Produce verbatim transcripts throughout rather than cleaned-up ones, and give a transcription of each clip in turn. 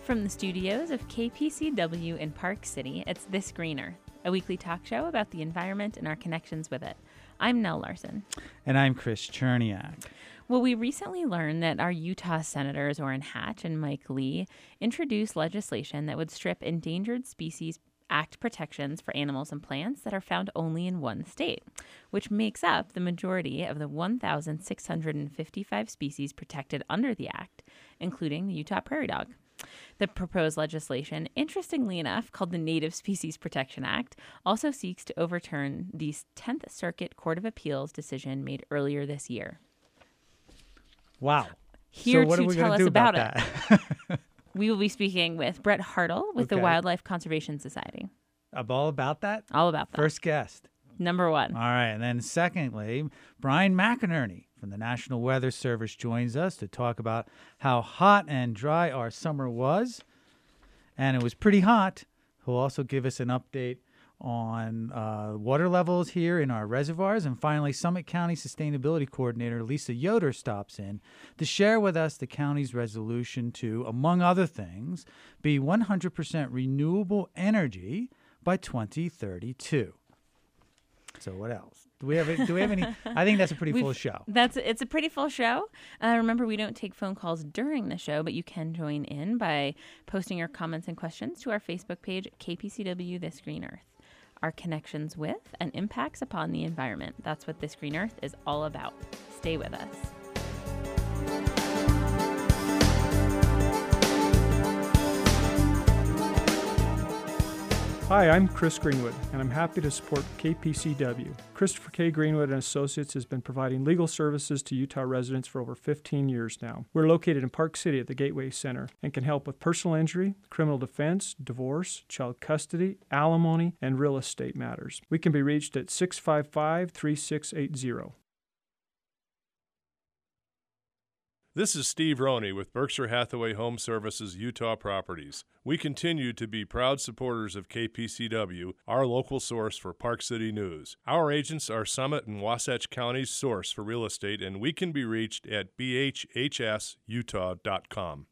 From the studios of K P C W in Park City, it's This Green Earth, a weekly talk show about the environment and our connections with it. I'm Nell Larson. And I'm Chris Cherniak. Well, we recently learned that our Utah Senators Orrin Hatch and Mike Lee introduced legislation that would strip Endangered Species Act protections for animals and plants that are found only in one state, which makes up the majority of the one thousand six hundred fifty-five species protected under the act, including the Utah prairie dog. The proposed legislation, interestingly enough, called the Native Species Protection Act, also seeks to overturn the tenth Circuit Court of Appeals decision made earlier this year. Wow. Here so what to are we tell us do about, about it, that? we will be speaking with Brett Hartle with okay. the Wildlife Conservation Society. I'm all about that? All about that. First guest. Number one. All right. And then secondly, Brian McInerney from the National Weather Service joins us to talk about how hot and dry our summer was. And it was pretty hot. He'll also give us an update on uh, water levels here in our reservoirs. And finally, Summit County Sustainability Coordinator Lisa Yoder stops in to share with us the county's resolution to, among other things, be one hundred percent renewable energy by twenty thirty-two. So what else? Do we have a, do we have any? I think that's a pretty We've, full show. That's it's a pretty full show. Uh, remember, we don't take phone calls during the show, but you can join in by posting your comments and questions to our Facebook page, K P C W This Green Earth. Our connections with and impacts upon the environment. That's what This Green Earth is all about. Stay with us. Hi, I'm Chris Greenwood, and I'm happy to support K P C W. Christopher K. Greenwood and Associates has been providing legal services to Utah residents for over fifteen years now. We're located in Park City at the Gateway Center and can help with personal injury, criminal defense, divorce, child custody, alimony, and real estate matters. We can be reached at six five five, three six eight zero. This is Steve Roney with Berkshire Hathaway Home Services Utah Properties. We continue to be proud supporters of K P C W, our local source for Park City news. Our agents are Summit and Wasatch County's source for real estate, and we can be reached at b h h s utah dot com.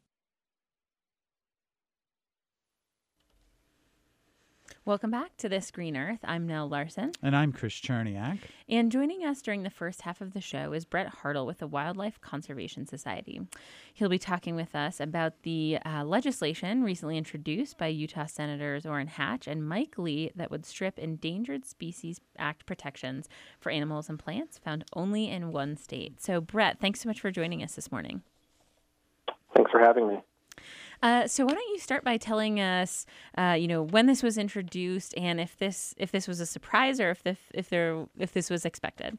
Welcome back to This Green Earth. I'm Nell Larson. And I'm Chris Cherniak. And joining us during the first half of the show is Brett Hartle with the Wildlife Conservation Society. He'll be talking with us about the uh, legislation recently introduced by Utah Senators Orrin Hatch and Mike Lee that would strip Endangered Species Act protections for animals and plants found only in one state. So, Brett, thanks so much for joining us this morning. Thanks for having me. Uh, so why don't you start by telling us, uh, you know, when this was introduced and if this if this was a surprise or if the, if there if this was expected.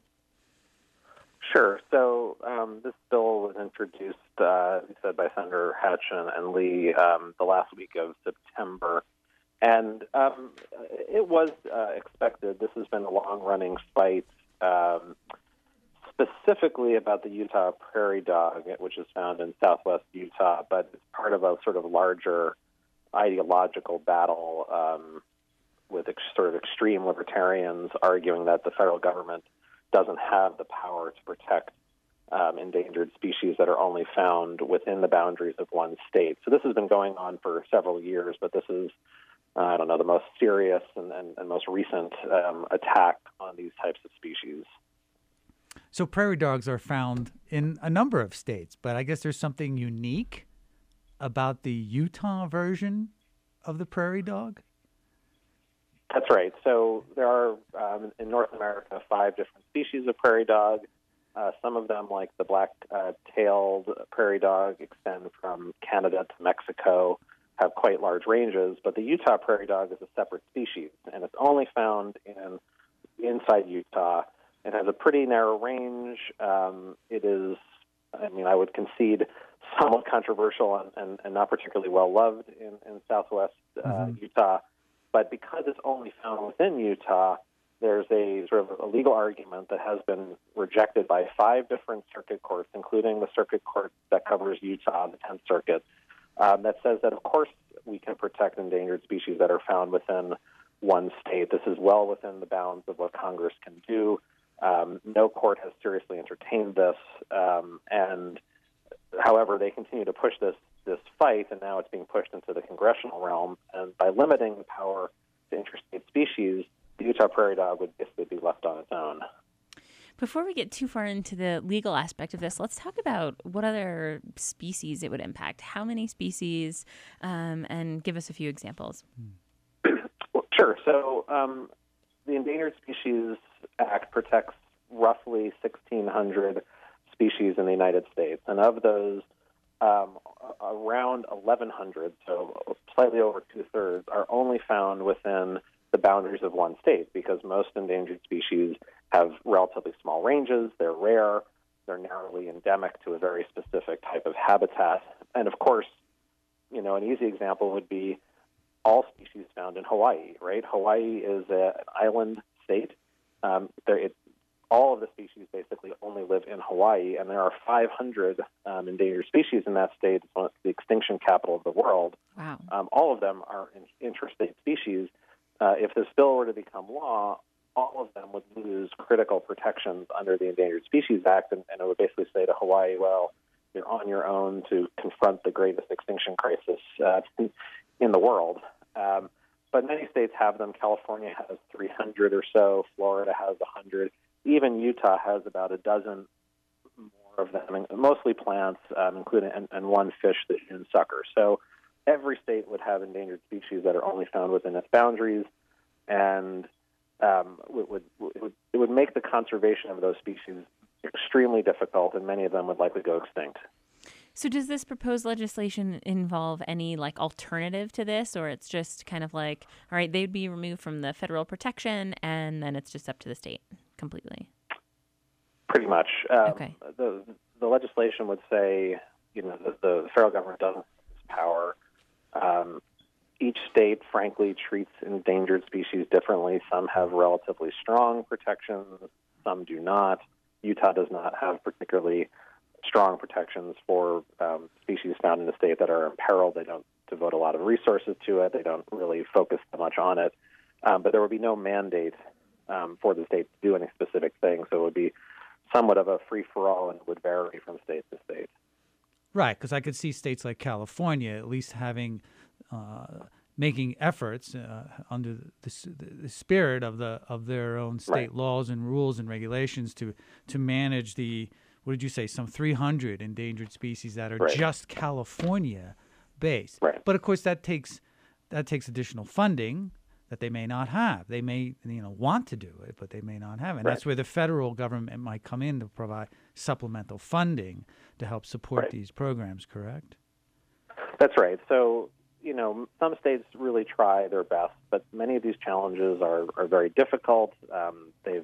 Sure. So um, this bill was introduced, uh, you said, by Senator Hatch and, and Lee um, the last week of September, and um, it was uh, expected. This has been a long-running fight. Um, Specifically about the Utah prairie dog, which is found in southwest Utah, but it's part of a sort of larger ideological battle um, with ex- sort of extreme libertarians arguing that the federal government doesn't have the power to protect um, endangered species that are only found within the boundaries of one state. So this has been going on for several years, but this is, uh, I don't know, the most serious and, and, and most recent um, attack on these types of species. So prairie dogs are found in a number of states, but I guess there's something unique about the Utah version of the prairie dog? That's right. So there are, um, in North America, five different species of prairie dog. Uh, some of them, like the black-tailed uh, prairie dog, extend from Canada to Mexico, have quite large ranges, but the Utah prairie dog is a separate species, and it's only found in inside Utah. It has a pretty narrow range. Um, it is, I mean, I would concede, somewhat controversial and, and, and not particularly well-loved in, in southwest uh, mm-hmm. Utah. But because it's only found within Utah, there's a sort of a legal argument that has been rejected by five different circuit courts, including the circuit court that covers Utah, the tenth Circuit, um, that says that, of course, we can protect endangered species that are found within one state. This is well within the bounds of what Congress can do. Um, no court has seriously entertained this, um, and however, they continue to push this this fight, and now it's being pushed into the congressional realm. And by limiting the power to interstate species, the Utah prairie dog would basically be left on its own. Before we get too far into the legal aspect of this, let's talk about what other species it would impact. How many species, um, and give us a few examples. Well, sure. So um, the Endangered Species Act protects roughly sixteen hundred species in the United States, and of those, um, around eleven hundred, so slightly over two-thirds, are only found within the boundaries of one state, because most endangered species have relatively small ranges, they're rare, they're narrowly endemic to a very specific type of habitat. And of course, you know, an easy example would be all species found in Hawaii, right? Hawaii is a, an island state. Um, there, it, all of the species basically only live in Hawaii, and there are five hundred um, endangered species in that state. It's the extinction capital of the world. Wow. Um, all of them are in, interstate species. Uh, if this bill were to become law, all of them would lose critical protections under the Endangered Species Act, and, and it would basically say to Hawaii, well, you're on your own to confront the greatest extinction crisis uh, in the world. Um, but many states have them. California has three hundred or so. Florida has one hundred. Even Utah has about a dozen more of them, mostly plants, um, including and, and one fish, the June sucker. So every state would have endangered species that are only found within its boundaries, and um, it, would, it, would, it would make the conservation of those species extremely difficult, and many of them would likely go extinct. So does this proposed legislation involve any like alternative to this, or it's just kind of like, all right, they'd be removed from the federal protection and then it's just up to the state completely? Pretty much. Um, okay. The, the legislation would say, you know, the, the federal government doesn't have this power. Um, each state, frankly, treats endangered species differently. Some have relatively strong protections, some do not. Utah does not have particularly strong protections for um, species found in the state that are imperiled. They don't devote a lot of resources to it. They don't really focus that much on it. Um, but there would be no mandate um, for the state to do any specific thing. So it would be somewhat of a free-for-all, and it would vary from state to state. Right, because I could see states like California at least having, uh, making efforts uh, under the, the spirit of the of their own state right. laws and rules and regulations to to manage the, what did you say, some three hundred endangered species that are right. just California based. Right. But of course that takes that takes additional funding that they may not have. They may, you know, want to do it, but they may not have it. And right. that's where the federal government might come in to provide supplemental funding to help support right. these programs, correct? That's right. So, you know, some states really try their best, but many of these challenges are, are very difficult. Um, they've,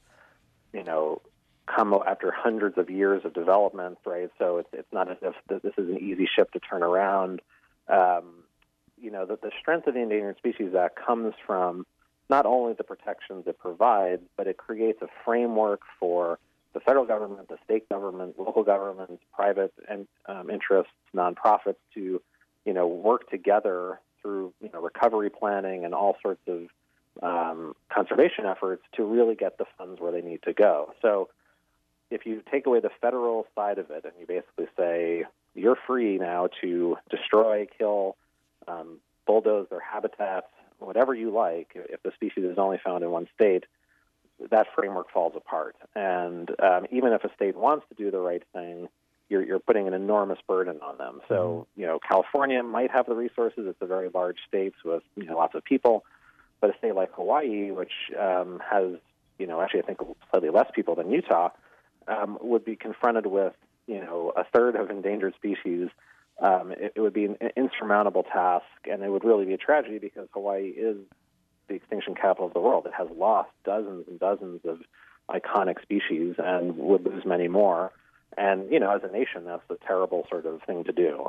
you know, come after hundreds of years of development, right? So it's it's not as if this is an easy ship to turn around. Um, you know, the, the strength of the Endangered Species Act comes from not only the protections it provides, but it creates a framework for the federal government, the state government, local governments, private and um, interests, nonprofits to, you know, work together through, you know, recovery planning and all sorts of um, conservation efforts to really get the funds where they need to go. So if you take away the federal side of it and you basically say you're free now to destroy, kill, um, bulldoze their habitats, whatever you like, if the species is only found in one state, that framework falls apart. And um, even if a state wants to do the right thing, you're, you're putting an enormous burden on them. So, you know, California might have the resources. It's a very large state with, you know, lots of people. But a state like Hawaii, which um, has, you know, actually I think slightly less people than Utah, um, would be confronted with, you know, a third of endangered species. Um, it, it would be an insurmountable task, and it would really be a tragedy because Hawaii is the extinction capital of the world. It has lost dozens and dozens of iconic species and would lose many more. And, you know, as a nation, that's a terrible sort of thing to do.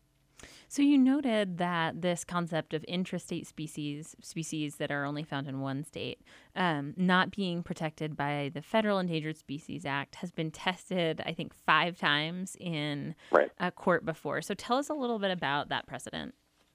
So you noted that this concept of intrastate species, species that are only found in one state, um, not being protected by the Federal Endangered Species Act has been tested, I think, five times in right. a court before. So tell us a little bit about that precedent.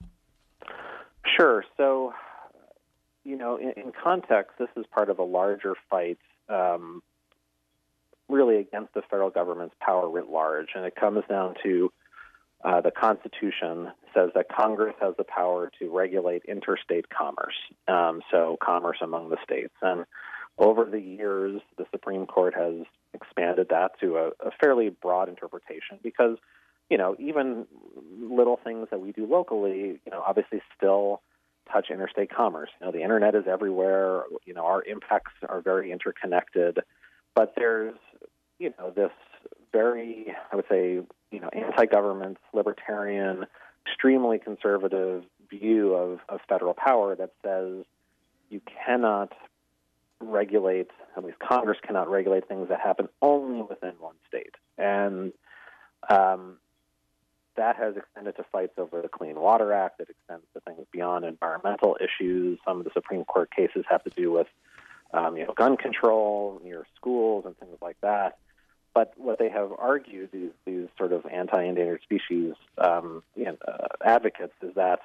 Sure. So, you know, in, in context, this is part of a larger fight um, really against the federal government's power writ large. And it comes down to uh, the Constitution says that Congress has the power to regulate interstate commerce, um, so commerce among the states. And over the years, the Supreme Court has expanded that to a, a fairly broad interpretation because, you know, even little things that we do locally, you know, obviously still touch interstate commerce. You know, the internet is everywhere. You know, our impacts are very interconnected. But there's, you know, this very, I would say, you know, anti-government, libertarian, extremely conservative view of, of federal power that says you cannot regulate, at least Congress cannot regulate things that happen only within one state. And um, that has extended to fights over the Clean Water Act. It extends to things beyond environmental issues. Some of the Supreme Court cases have to do with, um, you know, gun control near schools and things like that. But what they have argued, these, these sort of anti-endangered species um, you know, uh, advocates, is that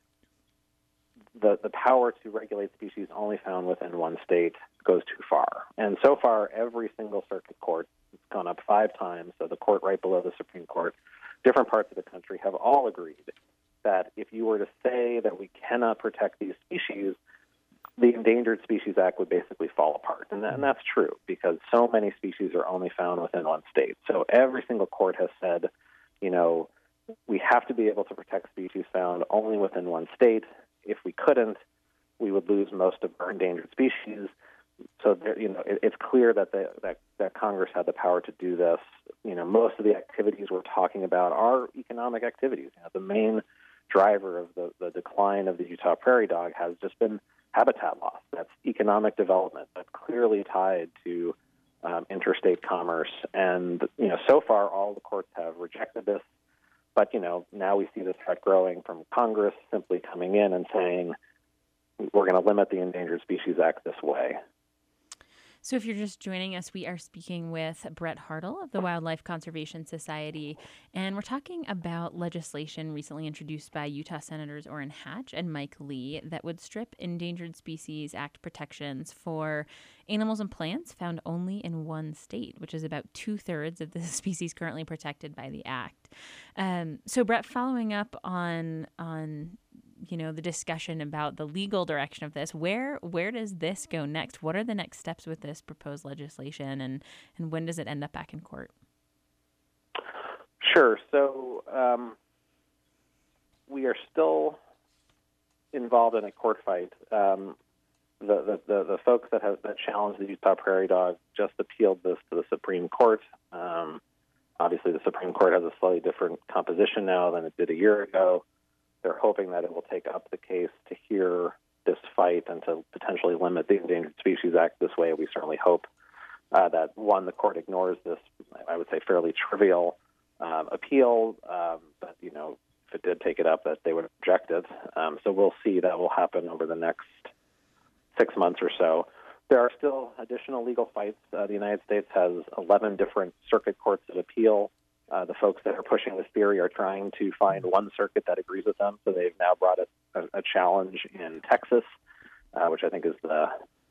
the, the power to regulate species only found within one state goes too far. And so far, every single circuit court, it's gone up five times, so the court right below the Supreme Court, different parts of the country have all agreed that if you were to say that we cannot protect these species, the Endangered Species Act would basically fall apart. And, that, and that's true because so many species are only found within one state. So every single court has said, you know, we have to be able to protect species found only within one state. If we couldn't, we would lose most of our endangered species. So, there, you know, it, it's clear that, the, that that Congress had the power to do this. You know, most of the activities we're talking about are economic activities. You know, the main driver of the, the decline of the Utah prairie dog has just been habitat loss. That's economic development. That's clearly tied to um, interstate commerce. And, you know, so far all the courts have rejected this. But, you know, now we see this threat growing from Congress simply coming in and saying, we're going to limit the Endangered Species Act this way. So if you're just joining us, we are speaking with Brett Hartle of the Wildlife Conservation Society, and we're talking about legislation recently introduced by Utah Senators Orrin Hatch and Mike Lee that would strip Endangered Species Act protections for animals and plants found only in one state, which is about two-thirds of the species currently protected by the Act. Um, so Brett, following up on on you know, the discussion about the legal direction of this, where where does this go next? What are the next steps with this proposed legislation, and, and when does it end up back in court? Sure. So um, we are still involved in a court fight. Um, the, the, the, the folks that have that challenged the Utah prairie dog just appealed this to the Supreme Court. Um, obviously, the Supreme Court has a slightly different composition now than it did a year ago. They're hoping that it will take up the case to hear this fight and to potentially limit the Endangered Species Act this way. We certainly hope uh, that, one, the court ignores this, I would say, fairly trivial um, appeal, um, but, you know, if it did take it up, that they would reject it. Um, so we'll see. That will happen over the next six months or so. There are still additional legal fights. Uh, the United States has eleven different circuit courts of appeal. Uh, the folks that are pushing this theory are trying to find one circuit that agrees with them. So they've now brought a, a, a challenge in Texas, uh, which I think is the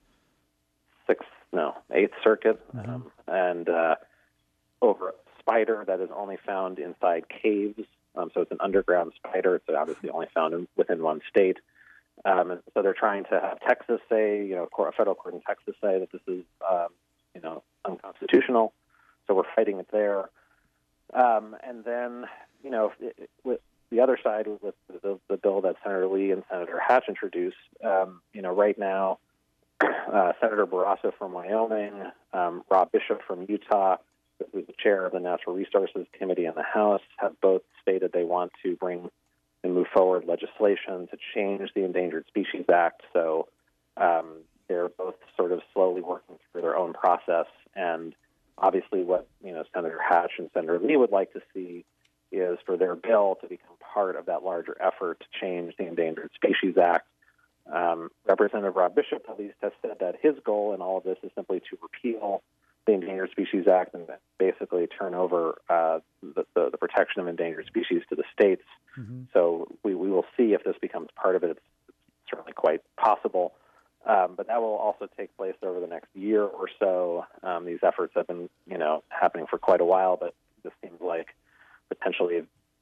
sixth, no, eighth circuit, uh-huh. um, and uh, over a spider that is only found inside caves. Um, so it's an underground spider. It's obviously only found in, within one state. Um, and so they're trying to have Texas say, you know, a federal court in Texas say that this is, um, you know, unconstitutional. So we're fighting it there. Um, and then, you know, it, with the other side, with the, the bill that Senator Lee and Senator Hatch introduced, um, you know, right now, uh, Senator Barrasso from Wyoming, um, Rob Bishop from Utah, who's the chair of the Natural Resources Committee in the House, have both stated they want to bring and move forward legislation to change the Endangered Species Act. So um, they're both sort of slowly working through their own process. And obviously what, you know, Senator Hatch and Senator Lee would like to see is for their bill to become part of that larger effort to change the Endangered Species Act. Um, Representative Rob Bishop at least has said that his goal in all of this is simply to repeal the Endangered Species Act and basically turn over uh, the, the, the protection of endangered species to the states. Mm-hmm. So we, we will see if this becomes part of it. It's, it's certainly quite possible. Um, but that will also take place over the next year or so. Um, these efforts have been, you know, happening for quite a while, but this seems like potentially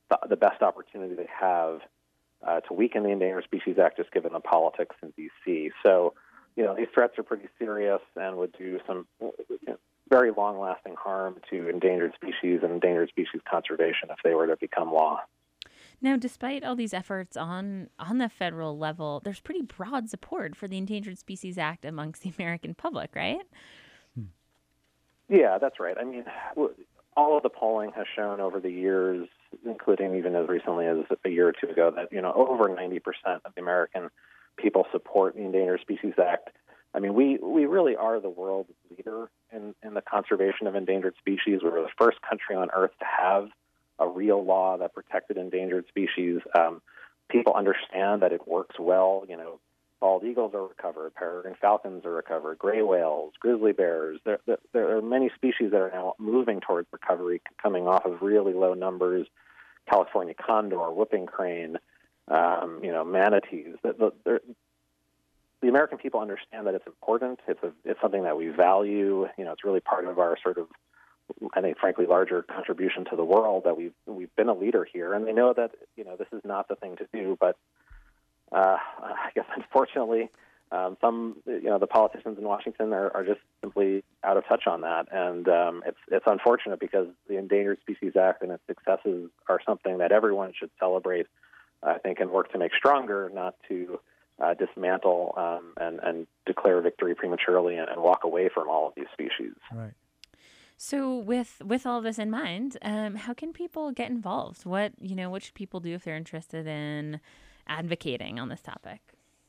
the, the best opportunity they have uh, to weaken the Endangered Species Act, just given the politics in D C. So, you know, these threats are pretty serious and would do some you know, very long-lasting harm to endangered species and endangered species conservation if they were to become law. Now, despite all these efforts on on the federal level, there's pretty broad support for the Endangered Species Act amongst the American public, right? Yeah, that's right. I mean, all of the polling has shown over the years, including even as recently as a year or two ago, that, you know, over ninety percent of the American people support the Endangered Species Act. I mean, we, we really are the world leader in, in the conservation of endangered species. We were the first country on Earth to have a real law that protected endangered species. Um, people understand that it works well. You know, bald eagles are recovered, peregrine falcons are recovered, gray whales, grizzly bears. There, there, there are many species that are now moving towards recovery, coming off of really low numbers. California condor, whooping crane, um, you know, manatees. The, the, the American people understand that it's important. It's a, it's something that we value. You know, it's really part of our sort of, I think, frankly, larger contribution to the world that we've we've been a leader here, and they know that you know this is not the thing to do. But uh, I guess unfortunately, um, some you know the politicians in Washington are, are just simply out of touch on that, and um, it's it's unfortunate because the Endangered Species Act and its successes are something that everyone should celebrate, I think, and work to make stronger, not to uh, dismantle um, and and declare victory prematurely and, and walk away from all of these species. Right. So with with all this in mind, um, how can people get involved? What you know, what should people do if they're interested in advocating on this topic?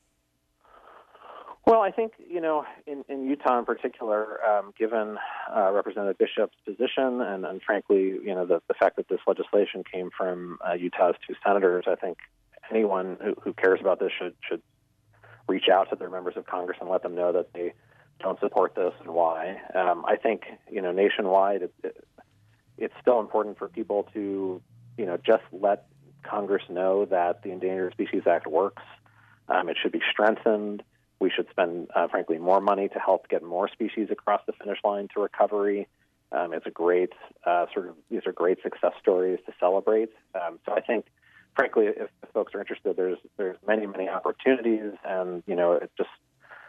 Well, I think you know, in, in Utah in particular, um, given uh, Representative Bishop's position, and, and frankly, you know, the, the fact that this legislation came from uh, Utah's two senators, I think anyone who, who cares about this should should reach out to their members of Congress and let them know that they don't support this and why. Um, I think, you know, nationwide, it, it, it's still important for people to, you know, just let Congress know that the Endangered Species Act works. Um, it should be strengthened. We should spend, uh, frankly, more money to help get more species across the finish line to recovery. Um, it's a great uh, sort of, these are great success stories to celebrate. Um, so I think, frankly, if, if folks are interested, there's there's many, many opportunities, and, you know, it just,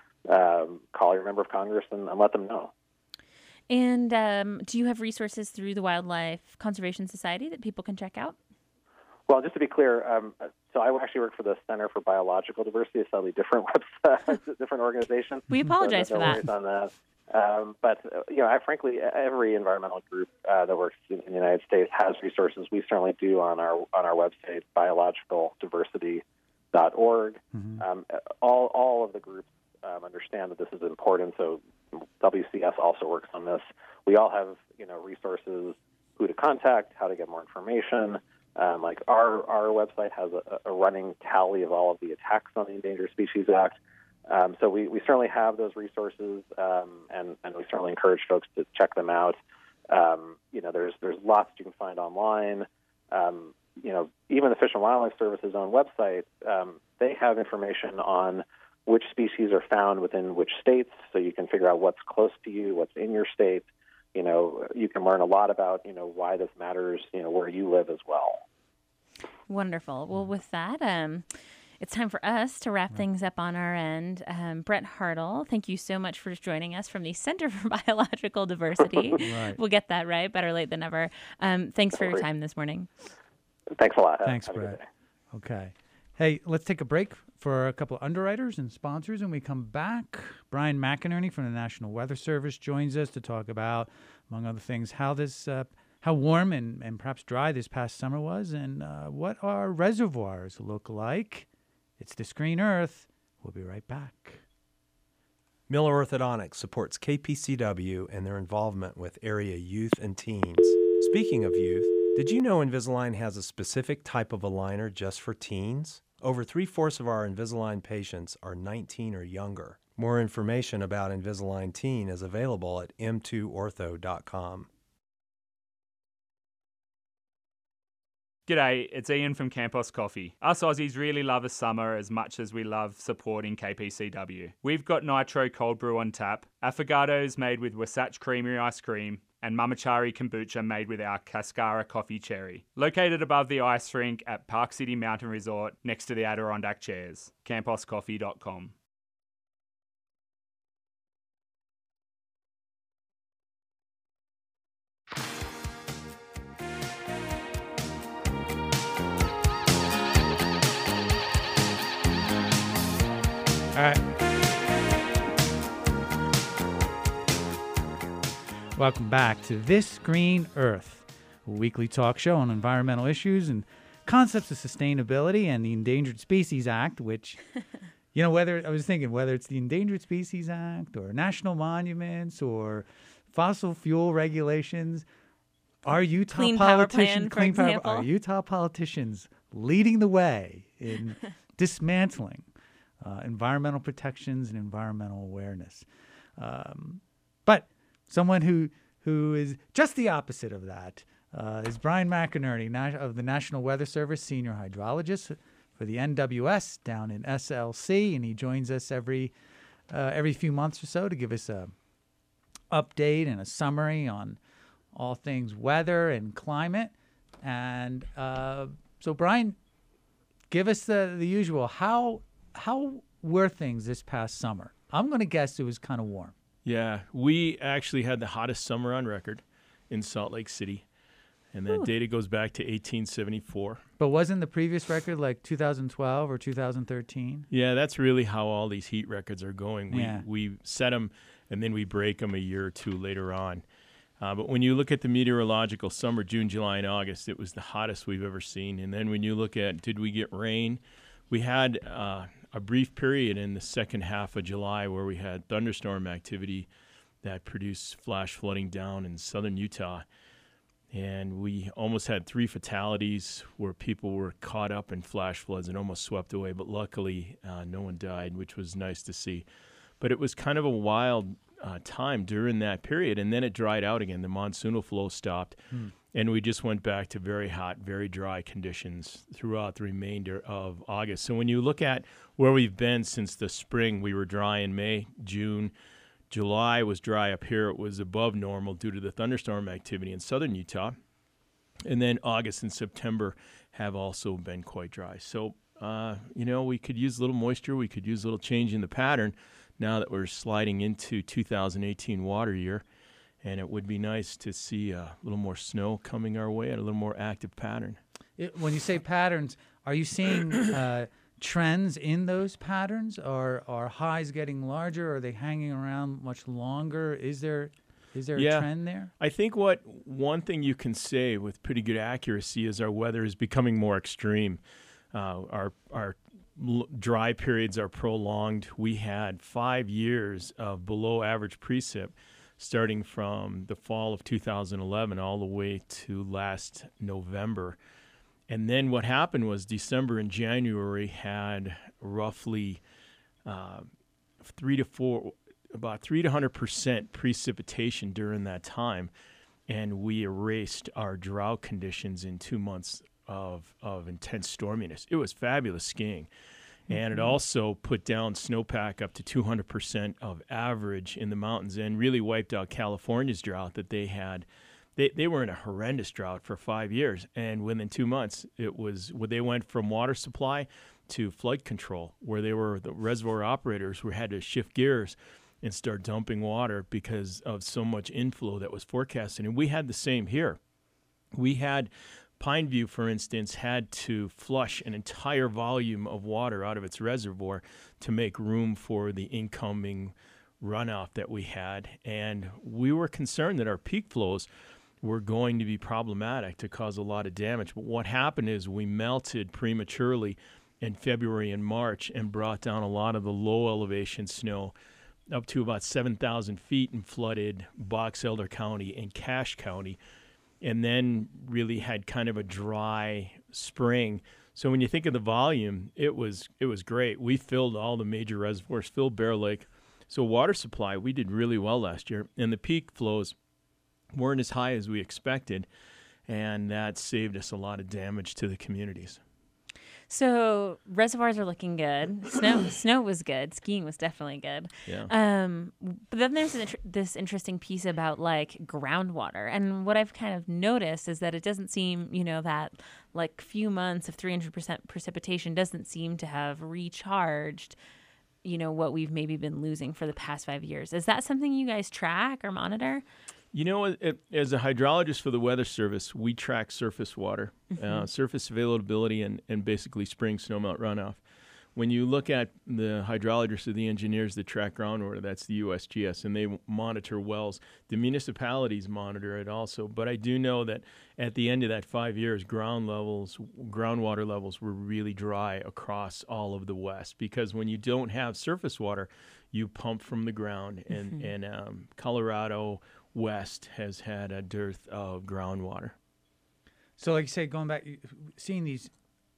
Um, call your member of Congress and, and let them know. And um, do you have resources through the Wildlife Conservation Society that people can check out? Well, just to be clear, um, so I actually work for the Center for Biological Diversity, a slightly different website, different organization. We apologize so no, for no that. worries on that. Um, but, uh, you know, I, frankly, every environmental group uh, that works in the United States has resources. We certainly do on our on our website, biological diversity dot org. Mm-hmm. Um, all all of the groups Um, understand that this is important, so W C S also works on this. We all have, you know, resources, who to contact, how to get more information. Um, like our our website has a, a running tally of all of the attacks on the Endangered Species Act. Um, so we, we certainly have those resources, um, and and we certainly encourage folks to check them out. Um, you know, there's there's lots you can find online. Um, you know, even the Fish and Wildlife Service's own website, um, they have information on which species are found within which states, so you can figure out what's close to you, what's in your state. You know, you can learn a lot about, you know, why this matters, you know, where you live as well. Wonderful. Well, with that, um, it's time for us to wrap things up on our end. Um, Brett Hartle, thank you so much for joining us from the Center for Biological Diversity. Right. We'll get that right. Better late than never. Um, thanks for your time this morning. Thanks a lot. Thanks, Have a good Brett. day. Okay. Hey, let's take a break for a couple of underwriters and sponsors, and we come back. Brian McInerney from the National Weather Service joins us to talk about, among other things, how this, uh, how warm and, and perhaps dry this past summer was, and uh, what our reservoirs look like. It's This Green Earth. We'll be right back. Miller Orthodontics supports K P C W and their involvement with area youth and teens. Speaking of youth, did you know Invisalign has a specific type of aligner just for teens? Over three-fourths of our Invisalign patients are nineteen or younger. More information about Invisalign Teen is available at m two ortho dot com. G'day, it's Ian from Campos Coffee. Us Aussies really love a summer as much as we love supporting K P C W. We've got Nitro Cold Brew on tap, affogatos made with Wasatch Creamery ice cream, and Mamachari kombucha made with our Cascara coffee cherry. Located above the ice rink at Park City Mountain Resort next to the Adirondack Chairs. campos coffee dot com. All right. Welcome back to This Green Earth, a weekly talk show on environmental issues and concepts of sustainability and the Endangered Species Act, which, you know, whether I was thinking whether it's the Endangered Species Act or national monuments or fossil fuel regulations, are Utah Clean Power politicians, Plan, for clean power, example. are Utah politicians leading the way in dismantling Uh, environmental protections and environmental awareness? Um, but someone who who is just the opposite of that uh, is Brian McInerney na- of the National Weather Service, senior hydrologist for the N W S down in S L C, and he joins us every uh, every few months or so to give us a update and a summary on all things weather and climate. And uh, so, Brian, give us the the usual. How How were things this past summer? I'm going to guess it was kind of warm. Yeah, we actually had the hottest summer on record in Salt Lake City, and that Ooh. data goes back to eighteen seventy-four. But wasn't the previous record like two thousand twelve or two thousand thirteen? Yeah, that's really how all these heat records are going. We Yeah. we set them, and then we break them a year or two later on. Uh, but when you look at the meteorological summer, June, July, and August, it was the hottest we've ever seen. And then when you look at did we get rain, we had uh, a brief period in the second half of July where we had thunderstorm activity that produced flash flooding down in southern Utah. And we almost had three fatalities where people were caught up in flash floods and almost swept away. But luckily, uh, no one died, which was nice to see. But it was kind of a wild uh, time during that period. And then it dried out again. The monsoonal flow stopped. Hmm. And we just went back to very hot, very dry conditions throughout the remainder of August. So when you look at where we've been since the spring, we were dry in May, June. July was dry up here. It was above normal due to the thunderstorm activity in southern Utah. And then August and September have also been quite dry. So, uh, you know, we could use a little moisture. We could use a little change in the pattern now that we're sliding into two thousand eighteen water year. And it would be nice to see a little more snow coming our way and a little more active pattern. It, when you say patterns, are you seeing uh, trends in those patterns? Are are highs getting larger? Are they hanging around much longer? Is there is there Yeah. a trend there? I think what one thing you can say with pretty good accuracy is our weather is becoming more extreme. Uh, our our l- dry periods are prolonged. We had five years of below average precip starting from the fall of two thousand eleven all the way to last November. And then what happened was December and January had roughly uh, three to four, about three to one hundred percent precipitation during that time. And we erased our drought conditions in two months of, of intense storminess. It was fabulous skiing. And it also put down snowpack up to two hundred percent of average in the mountains and really wiped out California's drought that they had. They they were in a horrendous drought for five years. And within two months, it was where they went from water supply to flood control, where they were the reservoir operators who had to shift gears and start dumping water because of so much inflow that was forecasted. And we had the same here. We had Pineview, for instance, had to flush an entire volume of water out of its reservoir to make room for the incoming runoff that we had. And we were concerned that our peak flows were going to be problematic to cause a lot of damage. But what happened is we melted prematurely in February and March and brought down a lot of the low elevation snow up to about seven thousand feet and flooded Box Elder County and Cache County, and then really had kind of a dry spring. So when you think of the volume, it was it was great. We filled all the major reservoirs, filled Bear Lake. So water supply, we did really well last year. And the peak flows weren't as high as we expected, and that saved us a lot of damage to the communities. So reservoirs are looking good. Snow snow was good. Skiing was definitely good. Yeah. Um, but then there's an inter- this interesting piece about like groundwater, and what I've kind of noticed is that it doesn't seem, you know, that like few months of three hundred percent precipitation doesn't seem to have recharged, you know, what we've maybe been losing for the past five years. Is that something you guys track or monitor? You know, it, as a hydrologist for the Weather Service, we track surface water, Mm-hmm. uh, surface availability, and, and basically spring snowmelt runoff. When you look at the hydrologists or the engineers that track groundwater, that's the U S G S, and they w- monitor wells. The municipalities monitor it also. But I do know that at the end of that five years, ground levels, groundwater levels were really dry across all of the West, because when you don't have surface water, you pump from the ground, and, Mm-hmm. and um, Colorado West has had a dearth of groundwater. So, like you say, going back, you- seeing these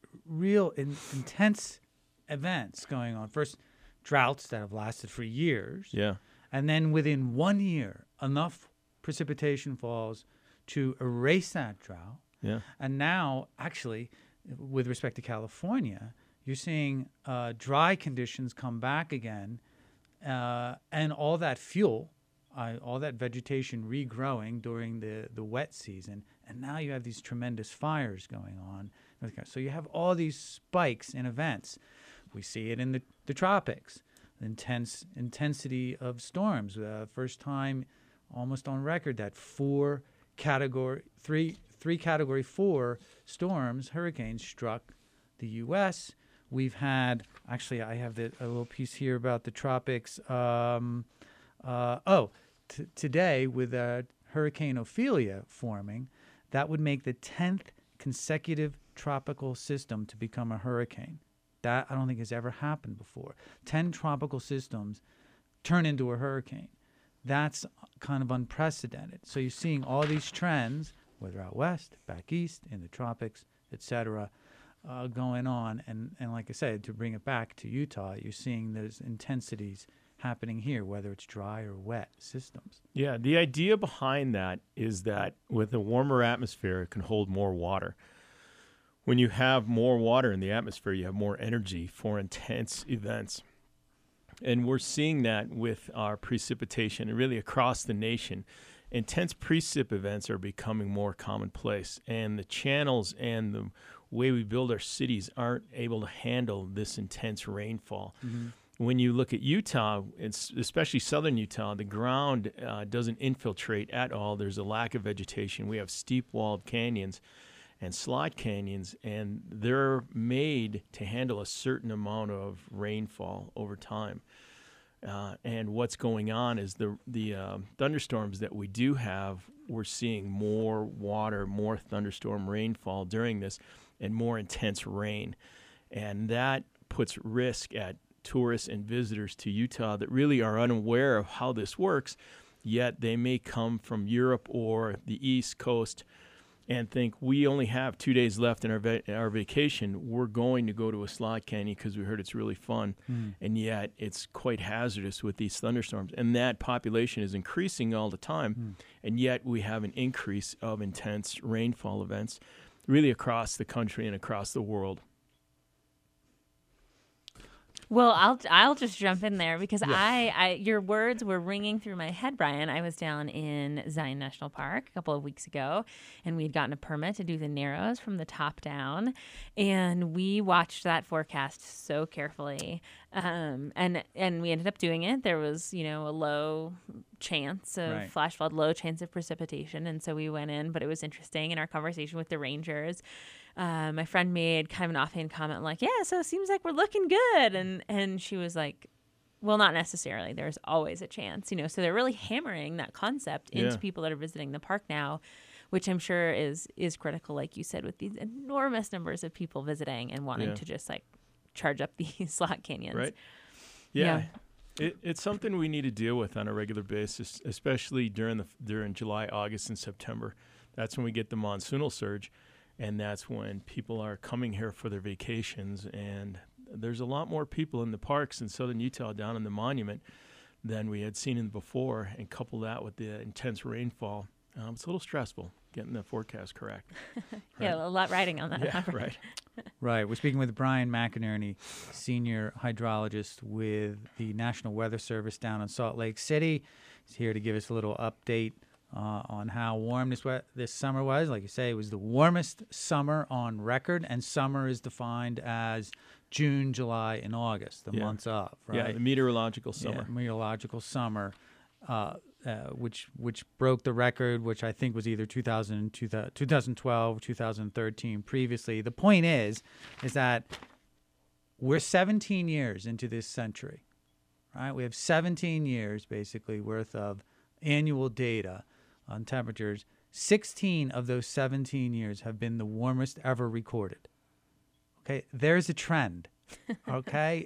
real in, intense events going on. First, droughts that have lasted for years. Yeah. And then within one year, enough precipitation falls to erase that drought. Yeah. And now, actually, with respect to California, you're seeing uh, dry conditions come back again, uh, and all that fuel, uh, all that vegetation regrowing during the, the wet season, and now you have these tremendous fires going on. So you have all these spikes in events. We see it in the, the tropics, intense intensity of storms. Uh, first time, almost on record, that four category three three category four storms, hurricanes struck the U S. We've had, actually, I have the, a little piece here about the tropics. Um, uh, oh, t- today with uh, Hurricane Ophelia forming, that would make the tenth consecutive tropical system to become a hurricane. That I don't think has ever happened before. Ten tropical systems turn into a hurricane. That's kind of unprecedented. So you're seeing all these trends, whether out west, back east, in the tropics, et cetera, uh, going on. And, and like I said, to bring it back to Utah, you're seeing those intensities happening here, whether it's dry or wet systems. Yeah, the idea behind that is that with a warmer atmosphere, it can hold more water. When you have more water in the atmosphere, you have more energy for intense events. And we're seeing that with our precipitation, and really across the nation. Intense precip events are becoming more commonplace, and the channels and the way we build our cities aren't able to handle this intense rainfall. Mm-hmm. When you look at Utah, it's especially southern Utah, the ground uh, doesn't infiltrate at all. There's a lack of vegetation. We have steep-walled canyons and slot canyons, and they're made to handle a certain amount of rainfall over time. Uh, and what's going on is the the uh, thunderstorms that we do have, we're seeing more water, more thunderstorm rainfall during this, and more intense rain. And that puts risk at tourists and visitors to Utah that really are unaware of how this works, yet they may come from Europe or the East Coast and think, we only have two days left in our va- our vacation. We're going to go to a slot canyon because we heard it's really fun. Mm. And yet it's quite hazardous with these thunderstorms. And that population is increasing all the time. Mm. And yet we have an increase of intense rainfall events really across the country and across the world. Well, I'll I'll just jump in there because yeah. I, I your words were ringing through my head, Brian. I was down in Zion National Park a couple of weeks ago, and we'd gotten a permit to do the Narrows from the top down, and we watched that forecast so carefully, um, and and we ended up doing it. There was, you know, a low chance of right. flash flood, low chance of precipitation, and so we went in. But it was interesting in our conversation with the rangers. Uh, my friend made kind of an offhand comment like, yeah, so it seems like we're looking good. And, and she was like, well, not necessarily. There's always a chance, you know, so they're really hammering that concept into yeah. people that are visiting the park now, which I'm sure is, is critical, like you said, with these enormous numbers of people visiting and wanting yeah. to just like charge up these slot canyons. Right. Yeah. yeah. It, it's something we need to deal with on a regular basis, especially during the during July, August, and September. That's when we get the monsoonal surge. And that's when people are coming here for their vacations. And there's a lot more people in the parks in southern Utah down in the monument than we had seen in before. And couple that with the intense rainfall, Um, it's a little stressful getting the forecast correct. Yeah, a lot riding on that. Yeah, right. Right. We're speaking with Brian McInerney, senior hydrologist with the National Weather Service down in Salt Lake City. He's here to give us a little update uh, on how warm this we- this summer was. Like you say, it was the warmest summer on record, and summer is defined as June, July, and August, the Yeah. months of, right? Yeah, the meteorological summer. Yeah, meteorological summer, uh, uh, which which broke the record, which I think was either two thousand, two thousand twelve, two thousand thirteen previously. The point is, is that we're seventeen years into this century, right? We have seventeen years basically worth of annual data on temperatures. sixteen of those seventeen years have been the warmest ever recorded. Okay, there's a trend. Okay,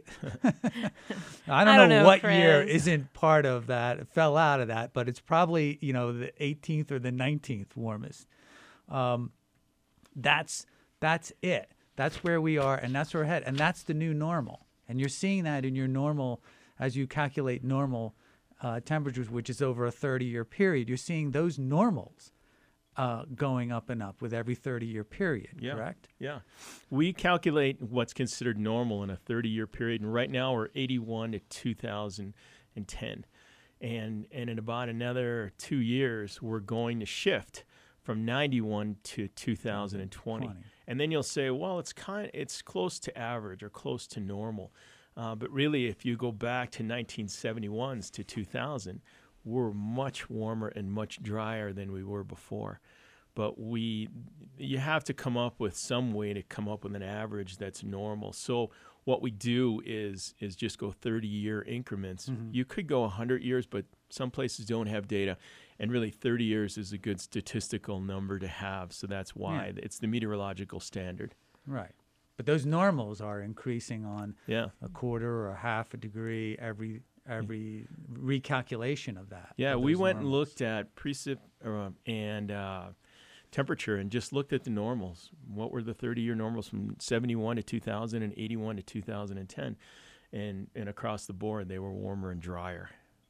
I don't I don't know, know, what year Chris. isn't part of that, it fell out of that, but it's probably, you know, the eighteenth or the nineteenth warmest. Um, that's that's it. That's where we are, and that's where we're headed, and that's the new normal. And you're seeing that in your normal, as you calculate normal uh, temperatures, which is over a thirty-year period. You're seeing those normals uh, going up and up with every thirty-year period, Yeah. correct? Yeah. We calculate what's considered normal in a thirty-year period, and right now we're eighty-one to two thousand ten. And, and in about another two years, we're going to shift from ninety-one to two thousand twenty. twenty. And then you'll say, well, it's kind it's close to average or close to normal. Uh, but really, if you go back to nineteen seventy-ones to two thousand, we're much warmer and much drier than we were before. But we, you have to come up with some way to come up with an average that's normal. So what we do is is just go thirty-year increments. Mm-hmm. You could go one hundred years, but some places don't have data. And really, thirty years is a good statistical number to have. So that's why Yeah. it's the meteorological standard. Right. But those normals are increasing on Yeah. a quarter or a half a degree every every recalculation of that. Yeah, of we those went and normals. looked at precip uh, and uh, temperature and just looked at the normals. What were the thirty-year normals from seventy-one to two thousand and eighty-one to two thousand ten? And, and across the board, they were warmer and drier.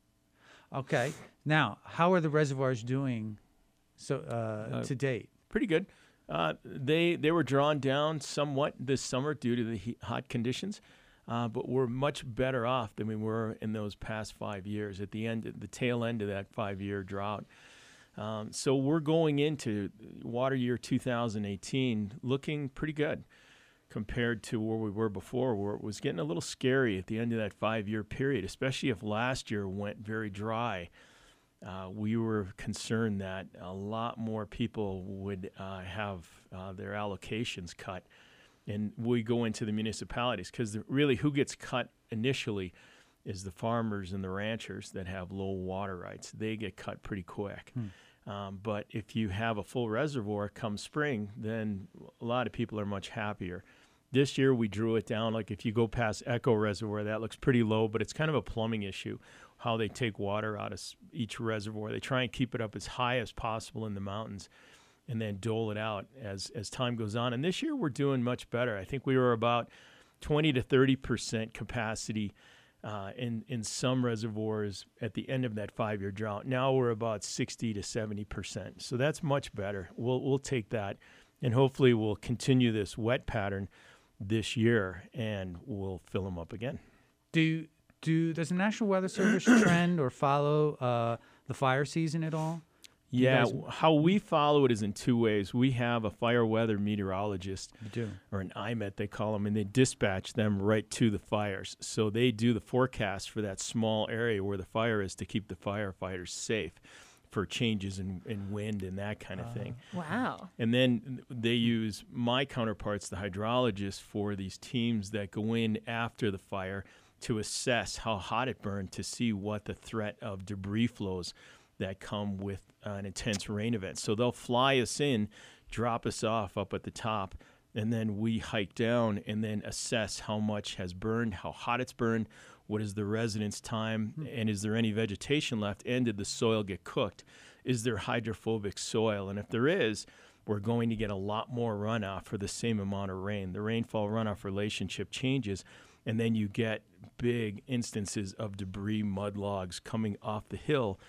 Okay. Now, how are the reservoirs doing so uh, Uh, to date? Pretty good. Uh, they they were drawn down somewhat this summer due to the heat, hot conditions, uh, but we're much better off than we were in those past five years at the end, the tail end of that five-year drought. Um, so we're going into water year two thousand eighteen looking pretty good compared to where we were before, where it was getting a little scary at the end of that five-year period, especially if last year went very dry. Uh, we were concerned that a lot more people would uh, have uh, their allocations cut. And we go into the municipalities because really who gets cut initially is the farmers and the ranchers that have low water rights. They get cut pretty quick. Hmm. Um, but if you have a full reservoir come spring, then a lot of people are much happier. This year we drew it down. Like if you go past Echo Reservoir, that looks pretty low, but it's kind of a plumbing issue, how they take water out of s- each reservoir. They try and keep it up as high as possible in the mountains and then dole it out as, as time goes on. And this year we're doing much better. I think we were about twenty to thirty percent capacity uh, in, in some reservoirs at the end of that five-year drought. Now we're about sixty to seventy percent. So that's much better. We'll, we'll take that, and hopefully we'll continue this wet pattern this year, and we'll fill them up again. Do do does the National Weather Service trend or follow uh, the fire season at all? You Yeah, guys- w- how we follow it is in two ways. We have a fire weather meteorologist, You do. or an I M E T they call them, and they dispatch them right to the fires. So they do the forecast for that small area where the fire is to keep the firefighters safe for changes in, in wind and that kind of thing. Wow. And then they use my counterparts, the hydrologists, for these teams that go in after the fire to assess how hot it burned to see what the threat of debris flows that come with an intense rain event. So they'll fly us in, drop us off up at the top, and then we hike down and then assess how much has burned, how hot it's burned, what is the residence time, and is there any vegetation left, and did the soil get cooked? Is there hydrophobic soil? And if there is, we're going to get a lot more runoff for the same amount of rain. The rainfall runoff relationship changes, and then you get big instances of debris, mud logs coming off the hill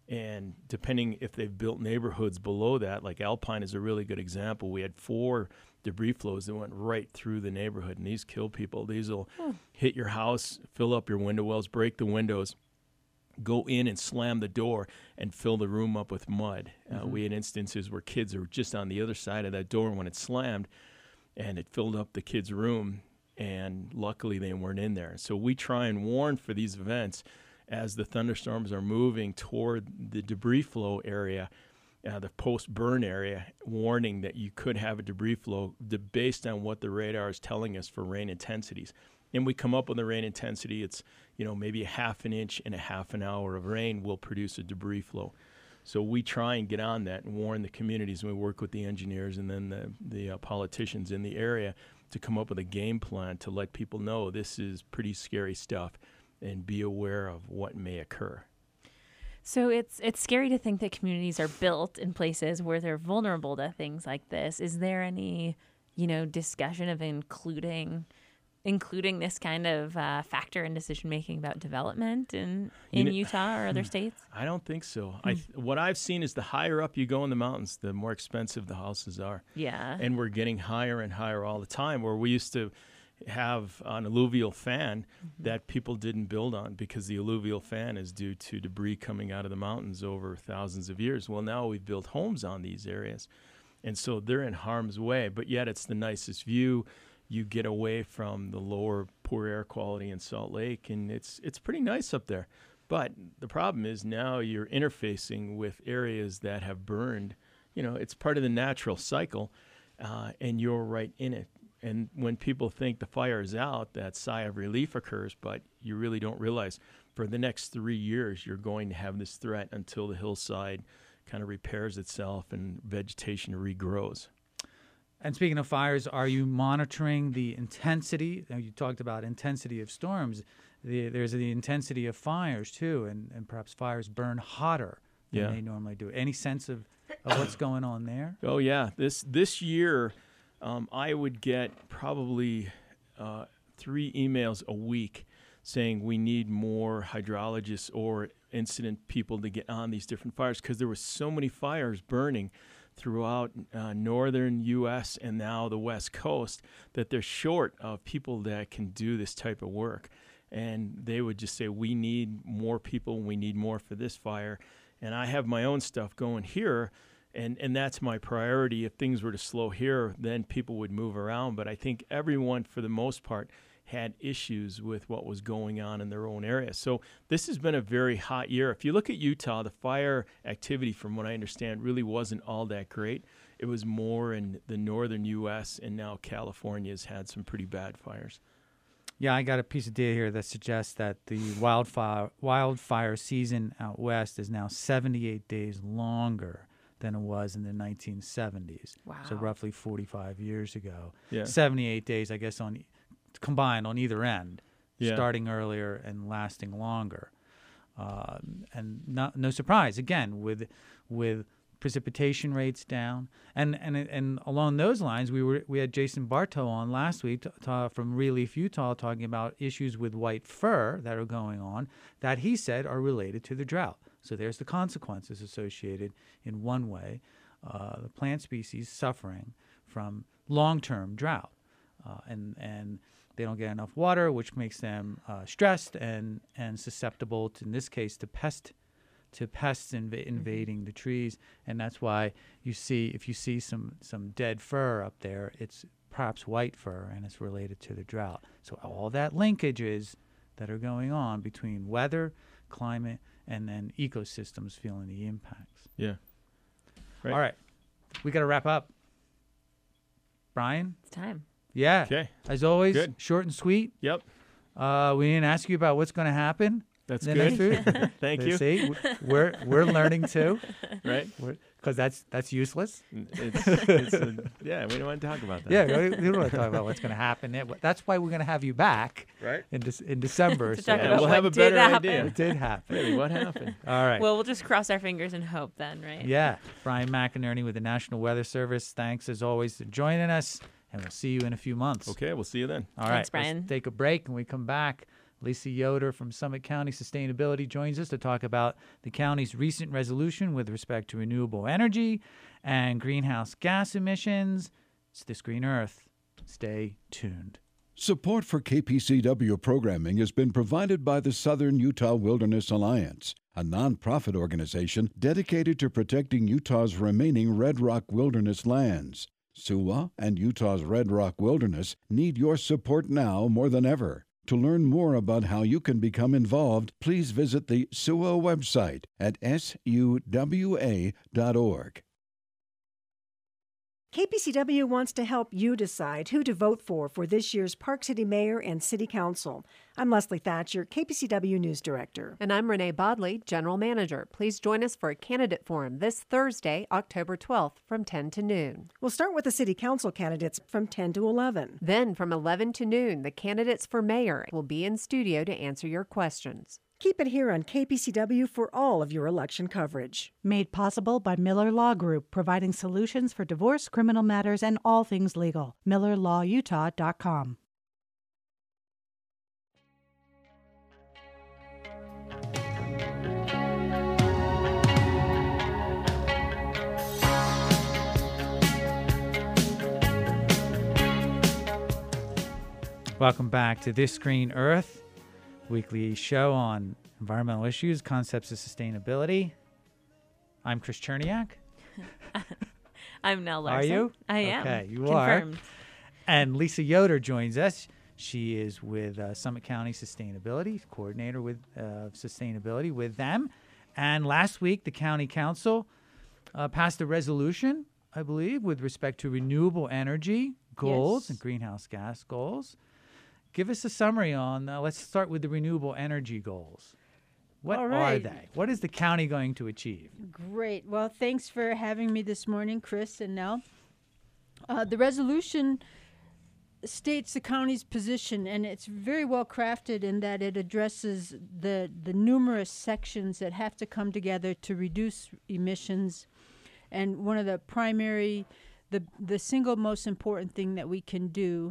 And depending if they've built neighborhoods below that, like Alpine is a really good example. We had four debris flows that went right through the neighborhood, and these kill people. These will Hmm. hit your house, fill up your window wells, break the windows, go in and slam the door and fill the room up with mud. Uh, Mhm. we had instances where kids were just on the other side of that door when it slammed, and it filled up the kids' room, and luckily they weren't in there. So we try and warn for these events as the thunderstorms are moving toward the debris flow area, uh, the post-burn area, warning that you could have a debris flow de- based on what the radar is telling us for rain intensities. And we come up with a rain intensity. It's, you know, maybe a half an inch in a half an hour of rain will produce a debris flow. So we try and get on that and warn the communities. And we work with the engineers and then the, the uh, politicians in the area to come up with a game plan to let people know this is pretty scary stuff and be aware of what may occur. So it's it's scary to think that communities are built in places where they're vulnerable to things like this. Is there any, you know, discussion of including including this kind of uh, factor in decision making about development in You in know- Utah or other states? I don't think so. I th- what I've seen is the higher up you go in the mountains, the more expensive the houses are. Yeah. And we're getting higher and higher all the time, where we used to have an alluvial fan that people didn't build on because the alluvial fan is due to debris coming out of the mountains over thousands of years. Well, now we've built homes on these areas, and so they're in harm's way, but yet it's the nicest view. You get away from the lower poor air quality in Salt Lake, and it's it's pretty nice up there. But the problem is now you're interfacing with areas that have burned. You know, it's part of the natural cycle, uh, and you're right in it. And when people think the fire is out, that sigh of relief occurs, but you really don't realize for the next three years you're going to have this threat until the hillside kind of repairs itself and vegetation regrows. And speaking of fires, are you monitoring the intensity? Now, you talked about intensity of storms. The, there's the intensity of fires, too, and, and perhaps fires burn hotter than Yeah. they normally do. Any sense of, of what's going on there? Oh, yeah. This this year, um, I would get probably uh, three emails a week saying we need more hydrologists or incident people to get on these different fires because there were so many fires burning throughout uh, northern U S and now the West Coast that they're short of people that can do this type of work. And they would just say, we need more people, we need more for this fire. And I have my own stuff going here, and, and that's my priority. If things were to slow here, then people would move around. But I think everyone, for the most part, had issues with what was going on in their own area. So this has been a very hot year. If you look at Utah, the fire activity, from what I understand, really wasn't all that great. It was more in the northern U S, and now California's had some pretty bad fires. Yeah, I got a piece of data here that suggests that the wildfire wildfire season out west is now seventy-eight days longer than it was in the nineteen seventies. Wow. So roughly forty-five years ago. Yeah. seventy-eight days, I guess, on combined on either end, Yeah. starting earlier and lasting longer. Uh, and not, no surprise, again, with with precipitation rates down. And and and along those lines, we were we had Jason Bartow on last week t- t- from Relief Utah talking about issues with white fir that are going on that he said are related to the drought. So there's the consequences associated in one way, uh, the plant species suffering from long-term drought. Uh, and and they don't get enough water, which makes them uh, stressed and, and susceptible, to, in this case, to pest to pests inv- invading the trees. And that's why you see, if you see some, some dead fir up there, it's perhaps white fir, and it's related to the drought. So all that linkages that are going on between weather, climate, and then ecosystems feeling the impacts. Yeah. Right. All right. We got to wrap up. Brian? It's time. Yeah. Okay. As always, Good. short and sweet. Yep. Uh, we didn't ask you about what's going to happen. That's the good. next week. Thank you. See, we're we're learning too, Right? because that's that's useless. It's, it's a, yeah, we don't want to talk about that. Yeah, we, we don't want to talk about what's going to happen. It- That's why we're going to have you back Right. in Dec- in December. To so talk Yeah, about we'll what have a did better happen. idea. it did happen. Really, what happened? All right. Well, we'll just cross our fingers and hope then, right? Yeah, Brian McInerney with the National Weather Service. Thanks as always for joining us, and we'll see you in a few months. Okay, we'll see you then. All Thanks, right, let's Brian. take a break, and we come back. Lisa Yoder from Summit County Sustainability joins us to talk about the county's recent resolution with respect to renewable energy and greenhouse gas emissions. It's This Green Earth. Stay tuned. Support for K P C W programming has been provided by the Southern Utah Wilderness Alliance, a nonprofit organization dedicated to protecting Utah's remaining Red Rock Wilderness lands. S U W A and Utah's Red Rock Wilderness need your support now more than ever. To learn more about how you can become involved, please visit the S U W A website at S U W A dot org. K P C W wants to help you decide who to vote for for this year's Park City Mayor and City Council. I'm Leslie Thatcher, K P C W News Director. And I'm Renee Bodley, General Manager. Please join us for a candidate forum this Thursday, October twelfth, from ten to noon. We'll start with the City Council candidates from ten to eleven. Then from eleven to noon, the candidates for mayor will be in studio to answer your questions. Keep it here on K P C W for all of your election coverage. Made possible by Miller Law Group, providing solutions for divorce, criminal matters, and all things legal. Miller Law Utah dot com. Welcome back to This Green Earth, weekly show on environmental issues, concepts of sustainability. I'm Chris Cherniak. I'm Nell Are Larson. you? I am. Okay, you Confirmed. are. And Lisa Yoder joins us. She is with uh, Summit County Sustainability, coordinator with uh, sustainability with them. And last week, the county council uh, passed a resolution, I believe, with respect to renewable energy goals Yes. and greenhouse gas goals. Give us a summary on, uh, let's start with the renewable energy goals. What All are right. they? What is the county going to achieve? Great. Well, thanks for having me this morning, Chris and Nell. Uh, the resolution states the county's position, and it's very well crafted in that it addresses the, the numerous sections that have to come together to reduce emissions. And one of the primary, the, the single most important thing that we can do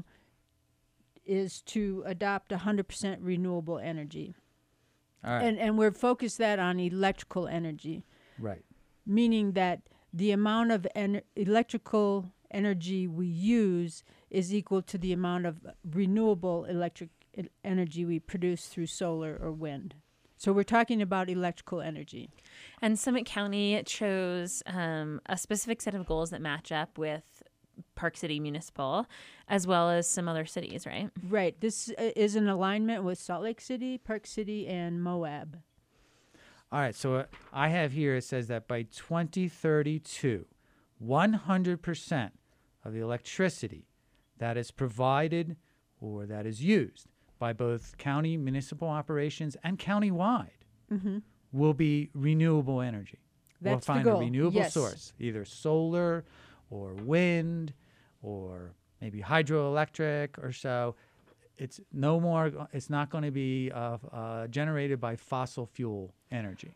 is to adopt one hundred percent renewable energy. All right. And and we're focused that on electrical energy. Right. Meaning that the amount of en- electrical energy we use is equal to the amount of renewable electric e- energy we produce through solar or wind. So we're talking about electrical energy. And Summit County chose um, a specific set of goals that match up with Park City Municipal, as well as some other cities, right? Right. This uh, is in alignment with Salt Lake City, Park City, and Moab. All right, so uh, I have here, it says that by twenty thirty-two, one hundred percent of the electricity that is provided or that is used by both county municipal operations and countywide Mhm. will be renewable energy. That's the we'll find goal, a renewable yes. source, either solar or wind or maybe hydroelectric or so. It's no more, it's not going to be uh, uh, generated by fossil fuel energy.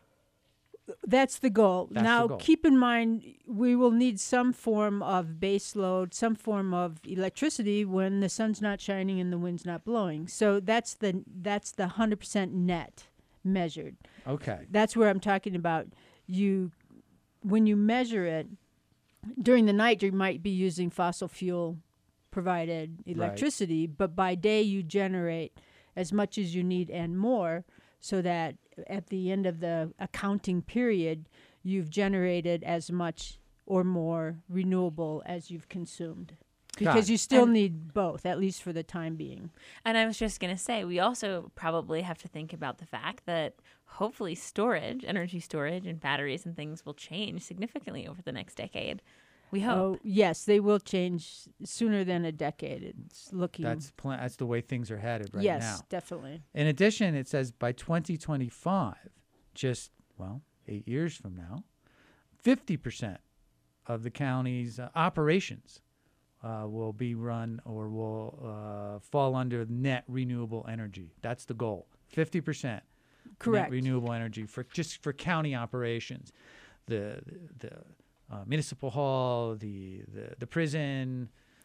That's the goal. That's now, the goal. keep in mind, we will need some form of base load, some form of electricity when the sun's not shining and the wind's not blowing. So that's the that's the one hundred percent net measured. Okay. That's where I'm talking about. You, when you measure it, during the night you might be using fossil fuel provided electricity, but by day you generate as much as you need and more, so that at the end of the accounting period you've generated as much or more renewable as you've consumed. Got Because it. you still And- need both, at least for the time being. And I was just going to say, we also probably have to think about the fact that hopefully storage, energy storage and batteries and things will change significantly over the next decade. We hope. Oh, yes, they will change sooner than a decade. It's looking. That's pl- that's the way things are headed right yes, now. definitely. In addition, it says by twenty twenty-five, just, well, eight years from now, fifty percent of the county's uh, operations uh, will be run or will uh, fall under net renewable energy. That's the goal. fifty percent Correct. net renewable energy for just for county operations. The, the, the uh, municipal hall, the, the, the prison,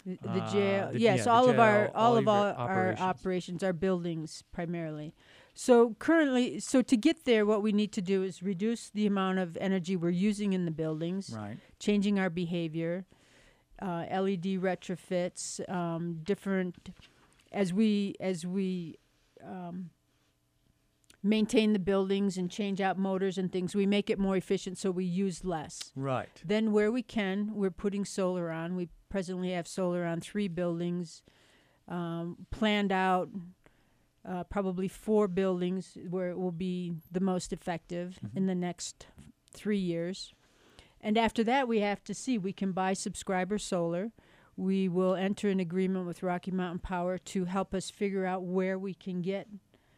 The, the Uh, jail, the- yes, yeah, the all of our jail, all, all of your our, our operations. operations, our buildings primarily. So currently, so to get there, what we need to do is reduce the amount of energy we're using in the buildings, Right. changing our behavior, uh, L E D retrofits, um, different as we as we um, maintain the buildings and change out motors and things. We make it more efficient, so we use less. Right. Then where we can, we're putting solar on. We presently have solar on three buildings, um, planned out uh, probably four buildings where it will be the most effective Mhm. in the next three years. And after that, we have to see. We can buy subscriber solar. We will enter an agreement with Rocky Mountain Power to help us figure out where we can get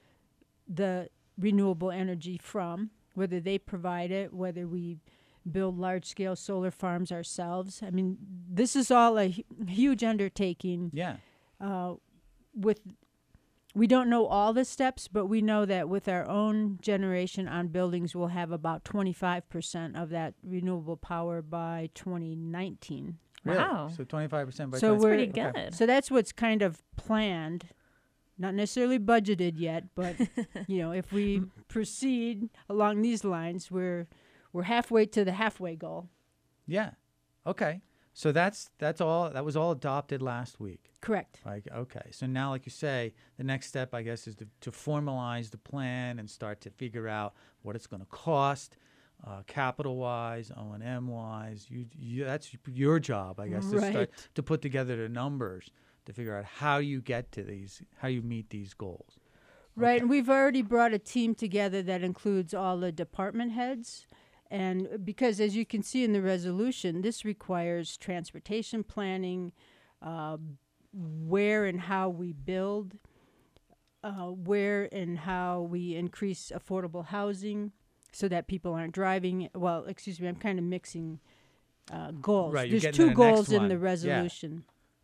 the renewable energy from, whether they provide it, whether we build large-scale solar farms ourselves. I mean, this is all a hu- huge undertaking. Yeah. Uh, with we don't know all the steps, but we know that with our own generation on buildings, we'll have about twenty-five percent of that renewable power by twenty nineteen. Really? Wow. So twenty-five percent by So twenty. we're pretty Okay. good. So that's what's kind of planned, not necessarily budgeted yet, but you know, if we proceed along these lines, we're we're halfway to the halfway goal. Yeah. Okay. So that's that's all. That was all adopted last week. Correct. Like, okay. So now, like you say, the next step, I guess, is to, to formalize the plan and start to figure out what it's going to cost, uh, capital-wise, O and M-wise. You, you, that's your job, I guess, to start Right. to put together the numbers to figure out how you get to these, how you meet these goals. Right, and we've already brought a team together that includes all the department heads. And because, as you can see in the resolution, this requires transportation planning, uh, where and how we build, uh, where and how we increase affordable housing so that people aren't driving. Well, excuse me, I'm kind of mixing uh, goals. Right, you're There's getting to two the next goals in the one. Yeah. resolution.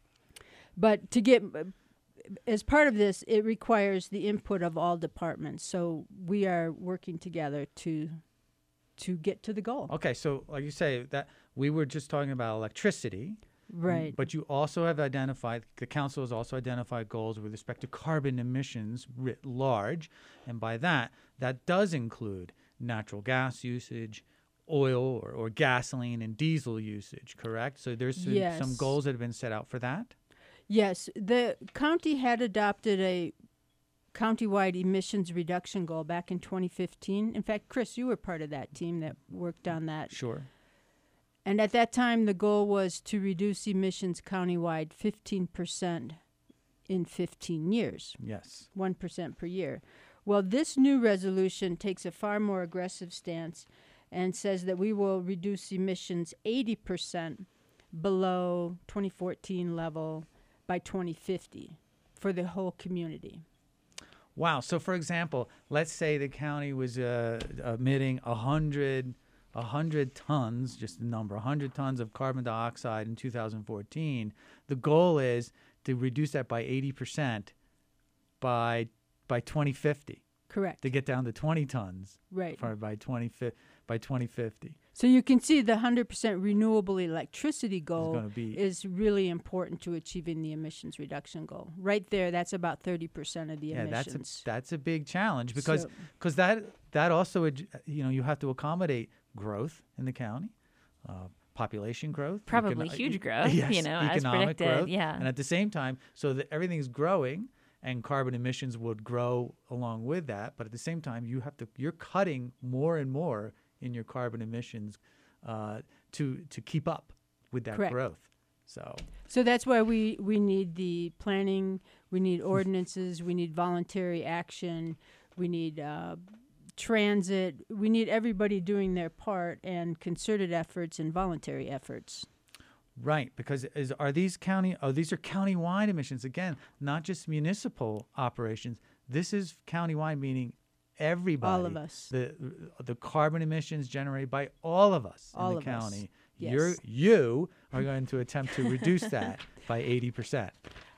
But to get, as part of this, it requires the input of all departments. So we are working together to to get to the goal. Okay, so like you say, that we were just talking about electricity. Right. But you also have identified, the council has also identified goals with respect to carbon emissions writ large. And by that, that does include natural gas usage, oil or, or gasoline and diesel usage, correct? So there's some, Yes. some goals that have been set out for that? Yes, the county had adopted a countywide emissions reduction goal back in twenty fifteen. In fact, Chris, you were part of that team that worked on that. Sure. And at that time, the goal was to reduce emissions countywide fifteen percent in fifteen years. Yes. one percent per year. Well, this new resolution takes a far more aggressive stance and says that we will reduce emissions eighty percent below twenty fourteen level by twenty fifty for the whole community. Wow. So, for example, let's say the county was uh, emitting one hundred, one hundred tons, just a number, one hundred tons of carbon dioxide in two thousand fourteen. The goal is to reduce that by eighty percent by by twenty fifty. Correct. To get down to twenty tons. Right. For, by, twenty, by twenty fifty. So you can see the one hundred percent renewable electricity goal gonna be- is really important to achieving the emissions reduction goal. Right there, that's about thirty percent of the Yeah, that's emissions. a, that's a big challenge because So- cause that that also ad- you know you have to accommodate growth in the county, uh, population growth, Probably econo- huge e- growth, you yes, know, as economic predicted, growth, yeah. and at the same time, so that everything's growing and carbon emissions would grow along with that, but at the same time, you have to you're cutting more and more in your carbon emissions uh, to to keep up with that Correct. growth. So. So that's why we, we need the planning, we need ordinances, we need voluntary action, we need uh, transit, we need everybody doing their part and concerted efforts and voluntary efforts. Right, because is are these county? Oh, these are countywide emissions again, not just municipal operations. This is countywide, meaning everybody. All of us. The the carbon emissions generated by all of us All in the of us, county. yes. You're you are going to attempt to reduce that by eighty percent.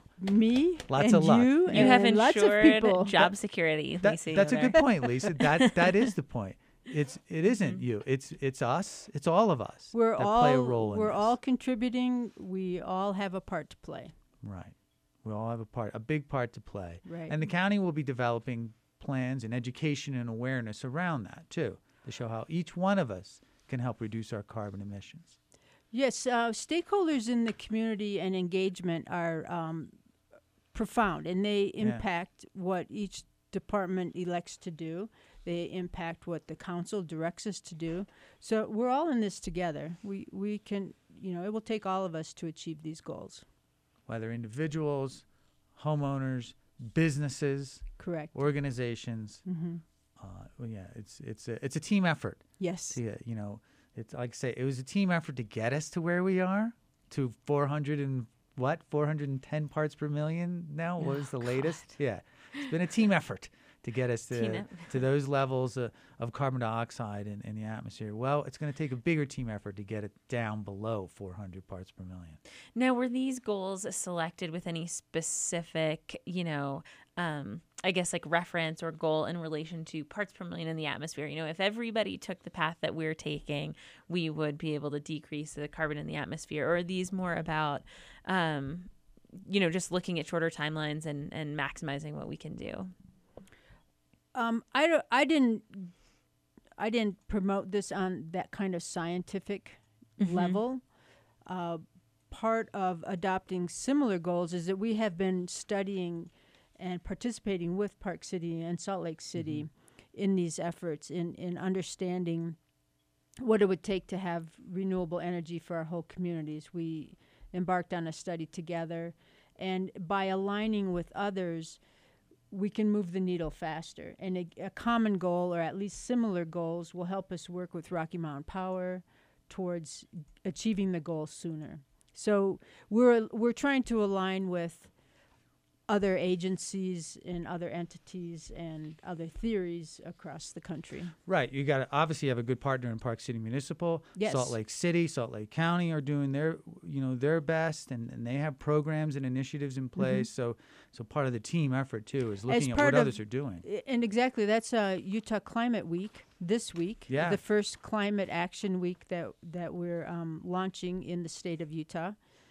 Me Lots and of luck. you You have and lots of ensured people. job security. That, Lisa, that's a over good there. point, Lisa. That that is the point. it's it isn't you. It's it's us. It's all of us We're that all play a role in we're this. all contributing. We all have a part to play. Right. We all have a part, a big part to play. Right. And the county will be developing plans and education and awareness around that too, to show how each one of us can help reduce our carbon emissions. Yes, uh, stakeholders in the community and engagement are um, profound, and they impact what each department elects to do. They impact what the council directs us to do. So we're all in this together. We we can, you know, it will take all of us to achieve these goals. Whether individuals, homeowners, businesses, correct, organizations. Mm-hmm. Uh, well, yeah, it's it's a it's a team effort. Yes. To, uh, you know, it's like I say, it was a team effort to get us to where we are, to four hundred and what, four hundred ten parts per million now. What was the latest? Yeah, it's been a team effort to get us to to those levels uh, of carbon dioxide in, in the atmosphere. Well, it's going to take a bigger team effort to get it down below four hundred parts per million. Now, were these goals selected with any specific, you know, um, I guess like reference or goal in relation to parts per million in the atmosphere? You know, if everybody took the path that we're taking, we would be able to decrease the carbon in the atmosphere. Or are these more about, um, you know, just looking at shorter timelines and, and maximizing what we can do? Um, I, don't, I didn't I didn't promote this on that kind of scientific Mm-hmm. level. Uh, part of adopting similar goals is that we have been studying and participating with Park City and Salt Lake City mm-hmm. in these efforts, in, in understanding what it would take to have renewable energy for our whole communities. We embarked on a study together, and by aligning with others, we can move the needle faster. And a, a common goal, or at least similar goals, will help us work with Rocky Mountain Power towards achieving the goal sooner. So we're we're trying to align with other agencies and other entities and other theories across the country. Right. You got to obviously have a good partner in Park City Municipal. Yes. Salt Lake City, Salt Lake County are doing their, you know, their best, and, and they have programs and initiatives in place. Mm-hmm. So, so part of the team effort too is looking at what others are doing. And exactly, that's uh, Utah Climate Week this week. Yeah. The first climate action week that that we're um, launching in the state of Utah.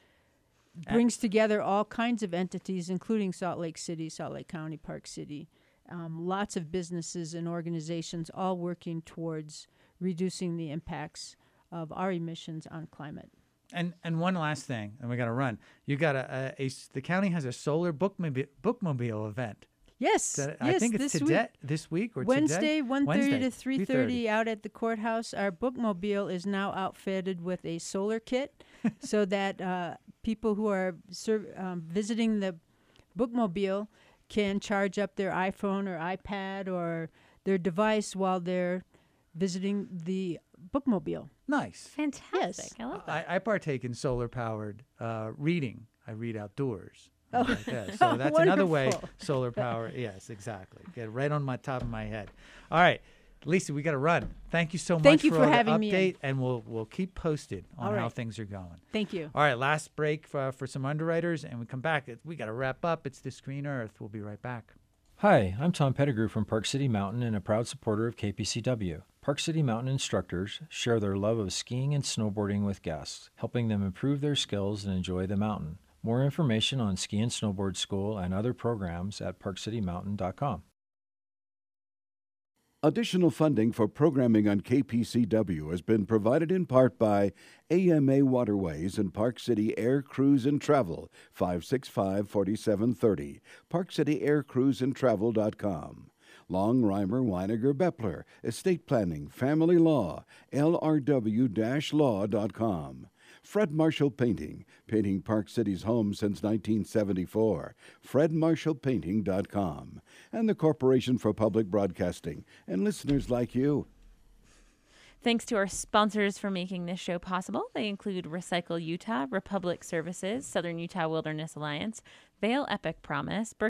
Brings together all kinds of entities, including Salt Lake City, Salt Lake County, Park City, um, lots of businesses and organizations all working towards reducing the impacts of our emissions on climate. And and one last thing, and we got to run. You got a, a, a the county has a solar bookmobile bookmobile event. Yes, that, yes. I think it's this today, week. this week or Wednesday, today? one thirty Wednesday, to three thirty out at the courthouse. Our bookmobile is now outfitted with a solar kit, so that uh, people who are serv- um, visiting the bookmobile can charge up their iPhone or iPad or their device while they're visiting the bookmobile. Nice, fantastic. Yes. I love that. I, I partake in solar powered uh, reading. I read outdoors. Oh, like that. So that's another way wonderful. solar power. Yes, exactly. Get it right on my top of my head. All right, Lisa, we got to run. Thank you so Thank much you for, for all having the me update, in. and we'll we'll keep posted on All how right. things are going. Thank you. All right, last break for for some underwriters, and we come back. We got to wrap up. It's This Green Earth. We'll be right back. Hi, I'm Tom Pettigrew from Park City Mountain and a proud supporter of K P C W. Park City Mountain instructors share their love of skiing and snowboarding with guests, helping them improve their skills and enjoy the mountain. More information on Ski and Snowboard School and other programs at park city mountain dot com. Additional funding for programming on K P C W has been provided in part by A M A Waterways and Park City Air Cruise and Travel, five six five, four seven three zero, park city air cruise and travel dot com. Long Reimer Weiniger Beppler, Estate Planning, Family Law, L R W law dot com. Fred Marshall Painting, painting Park City's homes since nineteen seventy-four, fred marshall painting dot com. And the Corporation for Public Broadcasting, and listeners like you. Thanks to our sponsors for making this show possible. They include Recycle Utah, Republic Services, Southern Utah Wilderness Alliance, Vale Epic Promise,